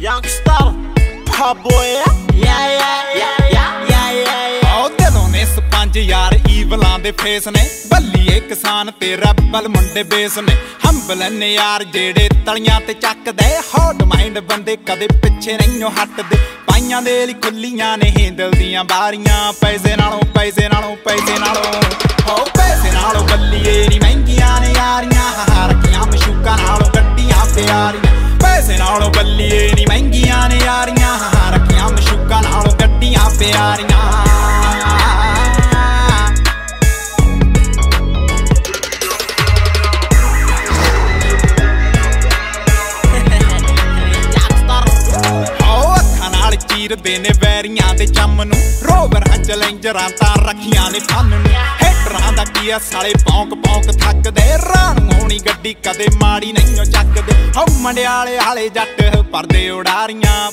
Youngstar, pop boy, ਦਿਲੋਂ ਨੇ sponge ਯਾਰ ਈਵਲਾਂ ਦੇ ਫੇਸ ਨੇ ਬੱਲੀਏ ਕਿਸਾਨ ਤੇ ਰੱਬਲ ਮੁੰਡੇ ਬੇਸ ਨੇ ਹੰਬਲ ਨੇ ਯਾਰ ਜਿਹੜੇ ਤਲੀਆਂ ਤੇ ਚੱਕਦੇ ਹੌਟ ਮਾਈਂਡ ਬੰਦੇ ਕਦੇ ਪਿੱਛੇ ਨਹੀਂ ਹਟਦੇ ਪਾਈਆਂ ਦੇ ਲਈ ਖੁੱਲੀਆਂ ਨੇ ਹਿੰਦਲ ਦੀਆਂ ਬਾਰੀਆਂ ਪੈਸੇ ਨਾਲੋਂ ਪੈਸੇ ਨਾਲੋਂ ਪੈਸੇ ਨਾਲੋਂ ਹੋ ਪੈਸੇ ਨਾਲੋਂ ਬੱਲੀਏ ਨੀ ਮਹਿੰਗੀਆਂ ਨੇ ਯਾਰੀਆਂ ਰੱਖੀਆਂ ਮਸ਼ੂਕਾਂ ਨਾਲੋਂ ਗੱਡੀਆਂ ਪਿਆਰੀਆਂ ਪੈਸੇ ਨਾਲੋਂ ਬੱਲੀਏ ਨੀ ਮਹਿੰਗੀਆਂ ਨੇ ਯਾਰੀਆਂ ਰੱਖੀਆਂ ਮਸ਼ੂਕਾਂ ਨਾਲੋਂ ਗੱਡੀਆਂ ਪਿਆਰੀਆਂ ਚੀਰਦੇ ਨੇ ਵੈਰੀਆਂ ਦੇ ਚੰਮ ਨੂੰ ਰੋਵਰ ਚੈਲੰਜਰਾਂ ਤਾਂ ਰੱਖੀਆਂ ਨੇ ਫਨ ਨੂੰ ਹੈਟਰਾਂ ਦਾ ਕੀ ਆ ਸਾਲੇ ਪੌਂਕ ਪੌਂਕ ਥੱਕਦੇ ਰਾਣ ਹੋਣੀ ਗੱਡੀ ਕਦੇ ਮਾੜੀ ਨਹੀਂ ਚੱਕਦੇ ਹੋ ਮੰਡਿਆਲੇ ਵਾਲੇ ਜੱਟ ਪਰਦੇ ਉਡਾਰੀਆਂ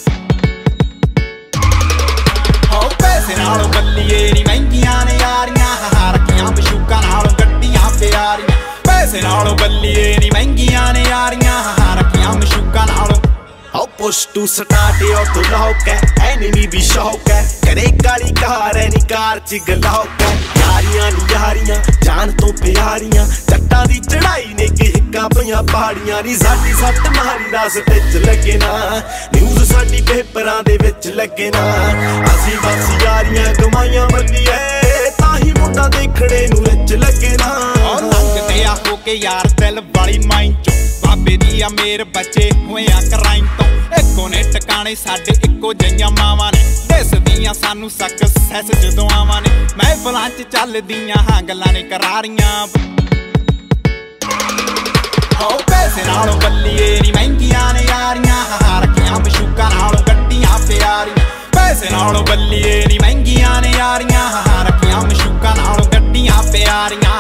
ਹੋ ਪੈਸੇ ਨਾਲੋਂ ਬੱਲੀਏ ਨੀ ਮਹਿੰਗੀਆਂ ਨੇ ਯਾਰੀਆਂ ਰੱਖੀਆਂ ਮਸ਼ੂਕਾਂ ਨਾਲੋਂ ਗੱਡੀਆਂ ਪਿਆਰੀਆਂ ਪੈਸੇ ਨਾਲੋਂ ਬੱਲੀਏ ਨੀ ਮਹਿੰਗੀਆਂ ਨੇ ਯਾਰੀਆਂ ਰੱਖੀਆਂ ਮਸ਼ੂਕਾਂ ਨਾਲੋਂ I'll push to start it off the lock enemy भी शौक है करे काली कार नी कार च गलौक है यारियां नी यारियां जान तो प्यारियां जट्टां दी चढ़ाई ने कि हिक्का पईयां पहाड़ियां नी साडी सट मारी रस विच लगे ना न्यूज़ साडी पेपरां दे विच लगे ना असीं बस यारियां कमाईयां बल्लीए ताही मुंडा देखणे नूं विच लगे ना लंघदे आ हो के यार दिल वाली माइंड चो बाबे दी आ मेर बचे होए आ क्राइम तो ਇੱਕੋ ਨੇ ਟਿਕਾਣੇ ਸਾਡੇ ਇੱਕੋ ਜਿਹੀਆਂ ਮਾਵਾਂ ਨੇ ਦਿਸਦੀਆਂ ਸਾਨੂੰ ਸਕਸੈਸ ਜਦੋਂ ਆਵਾਂ ਨੇ ਮਹਿਫਲਾਂ 'ਚ ਚੱਲਦੀਆਂ ਹਾਂ ਗੱਲਾਂ ਨੇ ਕਰਾਰੀਆਂ ਹੋ ਪੈਸੇ ਨਾਲੋਂ ਬੱਲੀਏ ਨੀ ਮਹਿੰਗੀਆਂ ਨੇ ਯਾਰੀਆਂ ਰੱਖੀਆਂ ਮਸ਼ੂਕਾਂ ਨਾਲੋਂ ਗੱਡੀਆਂ ਪਿਆਰੀਆਂ ਪੈਸੇ ਨਾਲੋਂ ਬੱਲੀਏ ਨੀ ਮਹਿੰਗੀਆਂ ਨੇ ਯਾਰੀਆਂ ਰੱਖੀਆਂ ਮਸ਼ੂਕਾਂ ਨਾਲੋਂ ਗੱਡੀਆਂ ਪਿਆਰੀਆਂ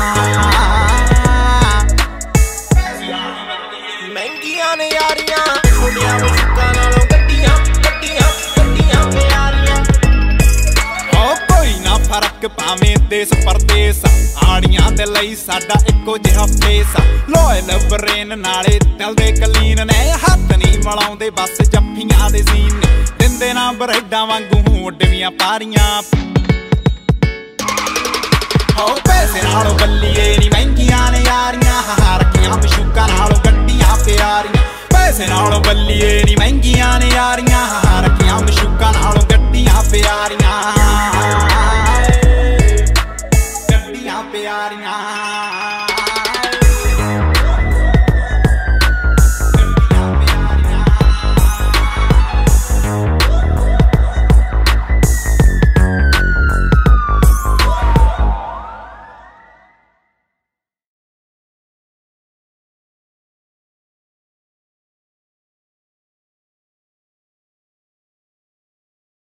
ਮਹਿੰਗੀਆਂ ਨੇ ਯਾਰੀਆਂ ਮੁੰਡਿਆਂ ਮਸ਼ੂਕਾਂ ਨਾਲੋਂ ਗੱਡੀਆਂ ਗੱਡੀਆਂ ਗੱਡੀਆਂ ਪਿਆਰੀਆਂ ਹੋ ਕੋਈ ਨਾ ਫਰਕ ਭਾਵੇਂ ਦੇਸ ਪਰਦੇਸ ਆੜੀਆਂ ਦੇ ਲਈ ਸਾਡਾ ਇੱਕੋ ਜਿਹਾ ਫੇਸ ਲੋਇਲ ਬਰੇਨ ਨਾਲੇ ਦਿਲ ਦੇ ਕਲੀਨ ਨੇ ਹੱਥ ਨਹੀਂ ਮਲਾਉਂਦੇ ਬਸ ਜੱਫੀਆਂ ਦੇ ਸੀਨ ਨੇ ਦਿੰਦੇ ਨਾ ਬਰੈਡਾਂ ਵਾਂਗੂ ਉੱਡਵੀਆਂ ਪਾਰੀਆਂ ਹੋ ਪੈਸੇ ਨਾਲੋਂ ਬੱਲੀਏ ਨੀ ਮਹਿੰਗੀਆਂ ਨੇ ਯਾਰੀਆਂ ਰੱਖੀਆਂ ਮਸ਼ੂਕਾਂ ਨਾਲੋਂ ਗੱਡੀਆਂ ਪਿਆਰੀਆਂ ਪੈਸੇ ਨਾਲੋਂ ਬੱਲੀਏ ਨੀ ਮਹਿੰਗੀਆਂ ਨੇ ਯਾਰੀਆਂ ਰੱਖੀਆਂ ਮਸ਼ੂਕਾਂ ਨਾਲੋਂ ਗੱਡੀਆਂ ਪਿਆਰੀਆਂ